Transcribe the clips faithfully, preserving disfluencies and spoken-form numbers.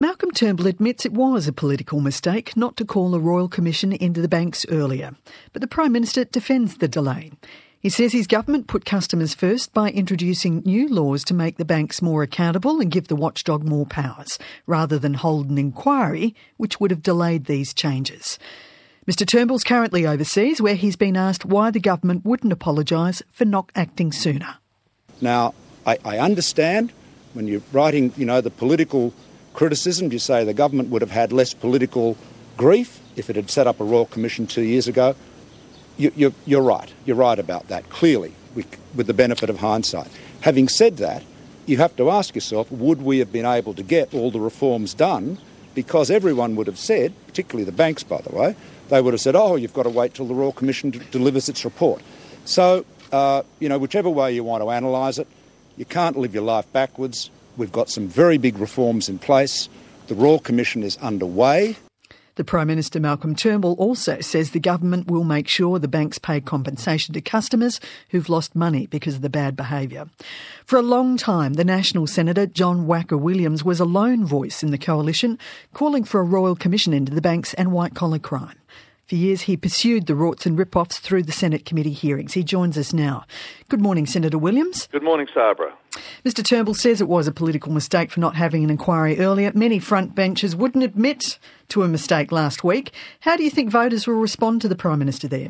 Malcolm Turnbull admits it was a political mistake not to call a royal commission into the banks earlier, but the Prime Minister defends the delay. He says his government put customers first by introducing new laws to make the banks more accountable and give the watchdog more powers, rather than hold an inquiry which would have delayed these changes. Mister Turnbull's currently overseas, where he's been asked why the government wouldn't apologise for not acting sooner. Now, I, I understand when you're writing, you know, the political criticism, you say the government would have had less political grief if it had set up a Royal Commission two years ago. You, you're, you're right. You're right about that, clearly, with, with the benefit of hindsight. Having said that, you have to ask yourself, would we have been able to get all the reforms done? Because everyone would have said, particularly the banks, by the way, they would have said, oh, you've got to wait till the Royal Commission d- delivers its report. So, uh, you know, whichever way you want to analyse it, you can't live your life backwards. We've got some very big reforms in place. The Royal Commission is underway. The Prime Minister, Malcolm Turnbull, also says the government will make sure the banks pay compensation to customers who've lost money because of the bad behaviour. For a long time, the National Senator, John Wacker-Williams, was a lone voice in the coalition, calling for a royal commission into the banks and white-collar crime. For years, he pursued the rorts and rip-offs through the Senate committee hearings. He joins us now. Good morning, Senator Williams. Good morning, Sabra. Mister Turnbull says it was a political mistake for not having an inquiry earlier. Many frontbenchers wouldn't admit to a mistake last week. How do you think voters will respond to the Prime Minister there?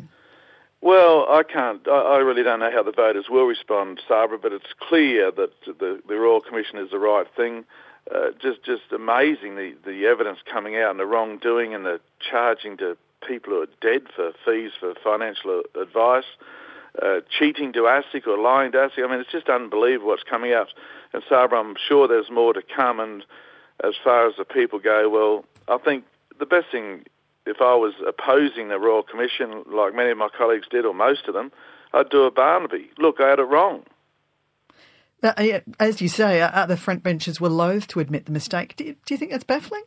Well, I can't, I, I really don't know how the voters will respond, Sabra, but it's clear that the, the Royal Commission is the right thing. Uh, just just amazing, the, the evidence coming out and the wrongdoing and the charging to people who are dead for fees for financial advice, uh, cheating to ASIC or lying to ASIC. I mean, it's just unbelievable what's coming out. And Sabra, I'm sure there's more to come. And as far as the people go, well, I think the best thing, if I was opposing the Royal Commission, like many of my colleagues did, or most of them, I'd do a Barnaby. Look, I had it wrong. Uh, as you say, other frontbenchers were loath to admit the mistake. Do you, do you think that's baffling?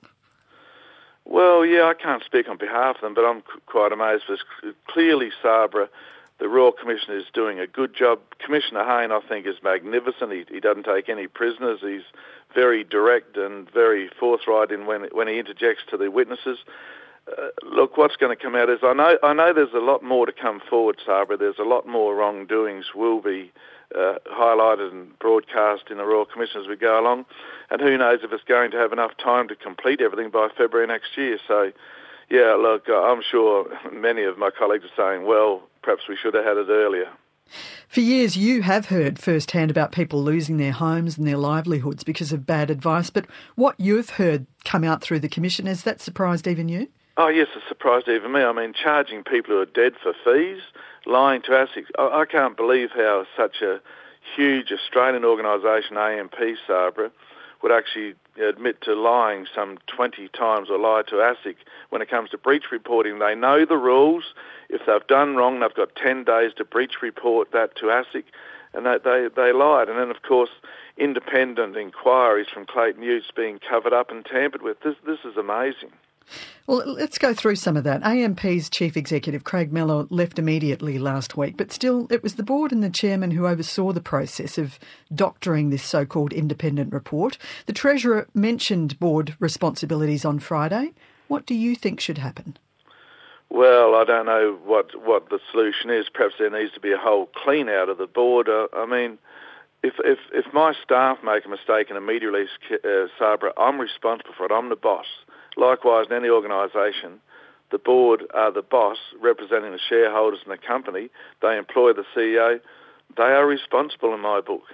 Well, yeah, I can't speak on behalf of them, but I'm quite amazed because clearly, Sabra, the Royal Commission is doing a good job. Commissioner Hayne, I think, is magnificent. He, he doesn't take any prisoners. He's very direct and very forthright in when when he interjects to the witnesses. Uh, look, what's going to come out is I know I know there's a lot more to come forward, Sabra. There's a lot more wrongdoings will be uh, highlighted and broadcast in the Royal Commission as we go along. And who knows if it's going to have enough time to complete everything by February next year. So, yeah, look, I'm sure many of my colleagues are saying, well, perhaps we should have had it earlier. For years, you have heard firsthand about people losing their homes and their livelihoods because of bad advice. But what you've heard come out through the Commission, has that surprised even you? Oh, yes, it surprised even me. I mean, charging people who are dead for fees, lying to ASIC. I, I can't believe how such a huge Australian organisation, A M P, Sabra, would actually admit to lying some twenty times or lie to ASIC when it comes to breach reporting. They know the rules. If they've done wrong, they've got ten days to breach report that to ASIC, and they, they, they lied. And then, of course, independent inquiries from Clayton Utz being covered up and tampered with. This, this is amazing. Well, let's go through some of that. A M P's Chief Executive, Craig Mello, left immediately last week, but still it was the board and the chairman who oversaw the process of doctoring this so-called independent report. The Treasurer mentioned board responsibilities on Friday. What do you think should happen? Well, I don't know what, what the solution is. Perhaps there needs to be a whole clean out of the board. Uh, I mean, if, if if my staff make a mistake in a media release, uh, Sabra, I'm responsible for it. I'm the boss. Likewise, in any organisation, the board are the boss, representing the shareholders in the company. They employ the C E O. They are responsible in my book.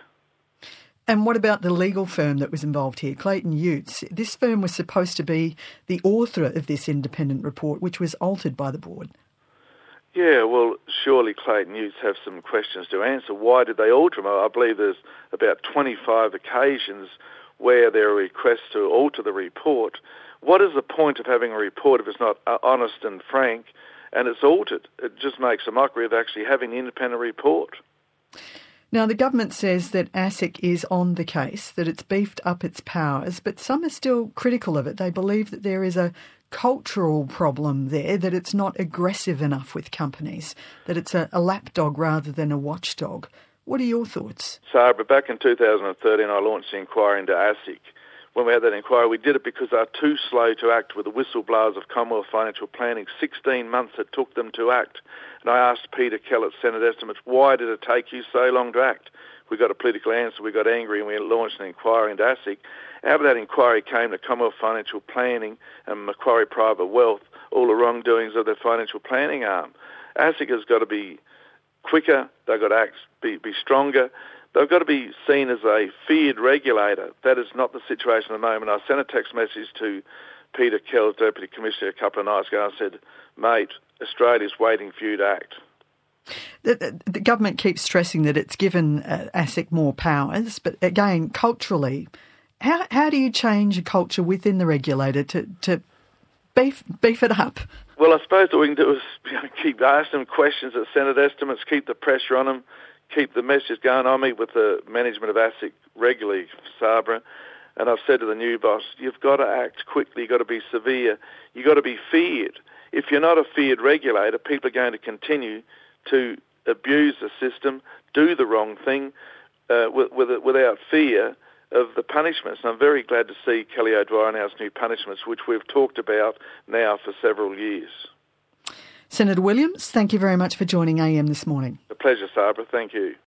And what about the legal firm that was involved here, Clayton Utz? This firm was supposed to be the author of this independent report, which was altered by the board. Yeah, well, surely Clayton Utz have some questions to answer. Why did they alter them? I believe there's about twenty-five occasions where there are requests to alter the report. What is the point of having a report if it's not honest and frank and it's altered? It just makes a mockery of actually having the independent report. Now, the government says that ASIC is on the case, that it's beefed up its powers, but some are still critical of it. They believe that there is a cultural problem there, that it's not aggressive enough with companies, that it's a, a lapdog rather than a watchdog. What are your thoughts? Sabra, back in two thousand thirteen, I launched the inquiry into ASIC, when we had that inquiry. We did it because they were too slow to act with the whistleblowers of Commonwealth Financial Planning. sixteen months it took them to act. And I asked Peter Kell at Senate Estimates, why did it take you so long to act? We got a political answer, we got angry, and we launched an inquiry into ASIC. Out of that inquiry came to Commonwealth Financial Planning and Macquarie Private Wealth, all the wrongdoings of their financial planning arm. ASIC has got to be quicker, they've got to act, be, be stronger. They've got to be seen as a feared regulator. That is not the situation at the moment. I sent a text message to Peter Kell, Deputy Commissioner, a couple of nights ago and said, mate, Australia's waiting for you to act. The, the, the government keeps stressing that it's given uh, ASIC more powers, but again, culturally, how how do you change a culture within the regulator to, to beef beef it up? Well, I suppose what we can do is you know, keep asking them questions at Senate Estimates, keep the pressure on them, keep the message going. I meet with the management of ASIC regularly, Sabra, and I've said to the new boss, you've got to act quickly, you've got to be severe, you've got to be feared. If you're not a feared regulator, people are going to continue to abuse the system, do the wrong thing uh, with, with, without fear of the punishments. And I'm very glad to see Kelly O'Dwyer announce new punishments, which we've talked about now for several years. Senator Williams, thank you very much for joining A M this morning. A pleasure, Sabra. Thank you.